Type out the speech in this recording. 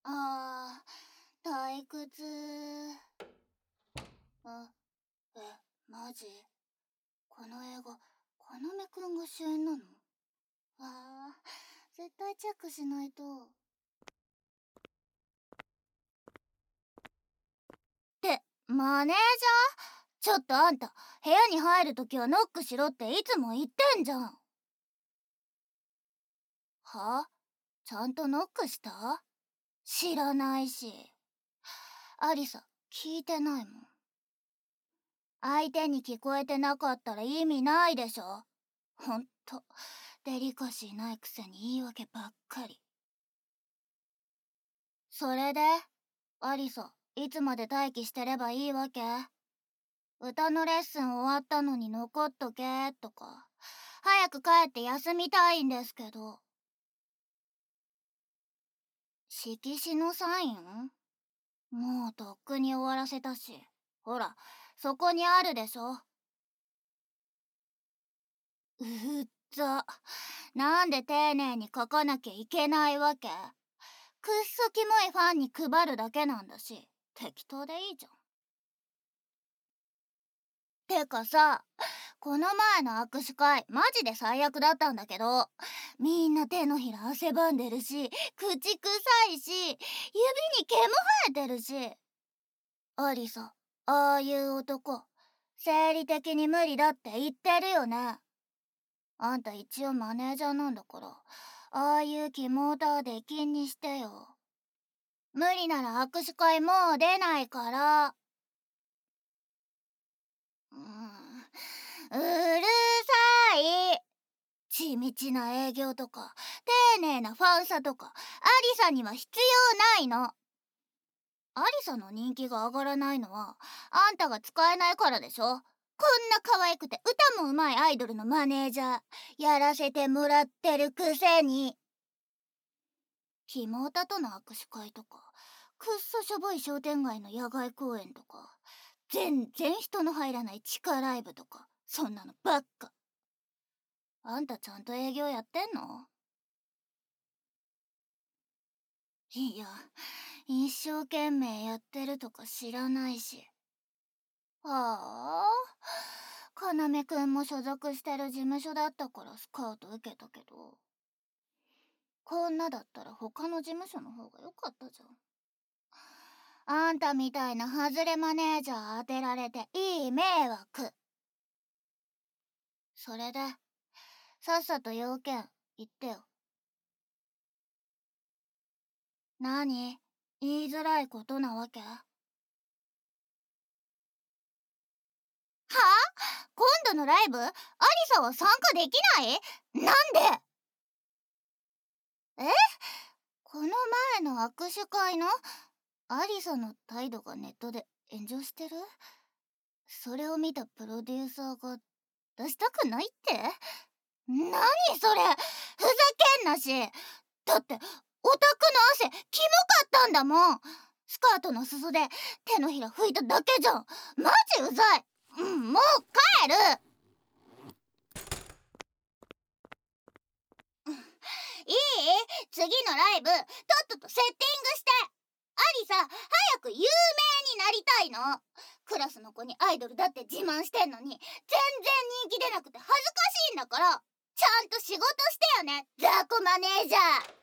退屈。マジ？この映画、かなめくんが主演なの？絶対チェックしないと。マネージャー？ちょっとあんた、部屋に入るときはノックしろっていつも言ってんじゃん。は？ちゃんとノックした？知らないし。アリサ、聞いてないもん。相手に聞こえてなかったら意味ないでしょ。ほんと、デリカシーないくせに言い訳ばっかり。それで、アリサ、いつまで待機してればいいわけ？歌のレッスン終わったのに残っとけとか、早く帰って休みたいんですけど。色紙のサイン？もうとっくに終わらせたし。ほら、そこにあるでしょ。うっざ。なんで丁寧に書かなきゃいけないわけ？くっそキモいファンに配るだけなんだし、適当でいいじゃん。てかさ、この前の握手会マジで最悪だったんだけど、みんな手のひら汗ばんでるし、口臭いし、指に毛も生えてるし。アリサ、ああいう男、生理的に無理だって言ってるよね。あんた一応マネージャーなんだから、ああいうキモーター出禁にしてよ。無理なら握手会もう出ないから。うるさい。地道な営業とか、丁寧なファンサとか、アリサには必要ないの。アリサの人気が上がらないのは、あんたが使えないからでしょ。こんな可愛くて歌も上手いアイドルのマネージャー、やらせてもらってるくせに。キモータとの握手会とか、くっそしょぼい商店街の野外公演とか、全然人の入らない地下ライブとか、そんなのばっか。あんたちゃんと営業やってんの？いや、一生懸命やってるとか知らないし。はあ、かなめくんも所属してる事務所だったからスカウト受けたけど、こんなだったら他の事務所の方が良かったじゃん。あんたみたいな外れマネージャー当てられていい迷惑。それで、さっさと要件言ってよ。何？言いづらいことなわけ？はあ？今度のライブ、アリサは参加できない？なんで？この前の握手会のアリサの態度がネットで炎上してる？それを見たプロデューサーが出したくないって？何それ？ふざけんなし。だってオタクの汗キモかったんだもん。スカートの裾で手のひら拭いただけじゃん。マジうざい。もう帰る。いい？次のライブとっととセッティングして。アリサ、早く有名になりたいの。クラスの子にアイドルだって自慢してんのに全然人気出なくて恥ずかしいんだから。ちゃんと仕事してよね、雑魚マネージャー。